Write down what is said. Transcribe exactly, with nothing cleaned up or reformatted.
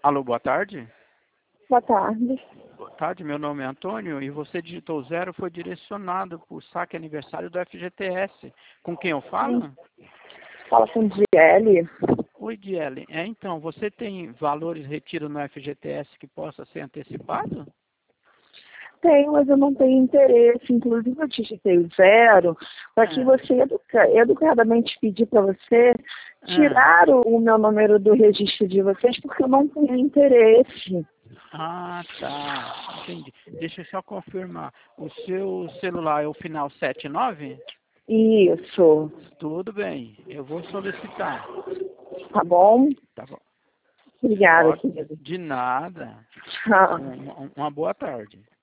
Alô, boa tarde. Boa tarde. Boa tarde, meu nome é Antônio e você digitou zero, foi direcionado para o saque aniversário do F G T S. Com quem eu falo? Fala com Diele. Oi, Diele. É, então, você tem valores retiro no F G T S que possa ser antecipado? Tenho, mas eu não tenho interesse. Inclusive, eu digitei zero para que É. você educa, educadamente pedir para você É. tirar o, o meu número do registro de vocês, porque eu não tenho interesse. Ah, tá. Entendi. Deixa eu só confirmar. O seu celular é o final sete nove? Isso. Tudo bem. Eu vou solicitar. Tá bom? Tá bom. Obrigada, Pode. querido. De nada. Tchau. Um- uma boa tarde.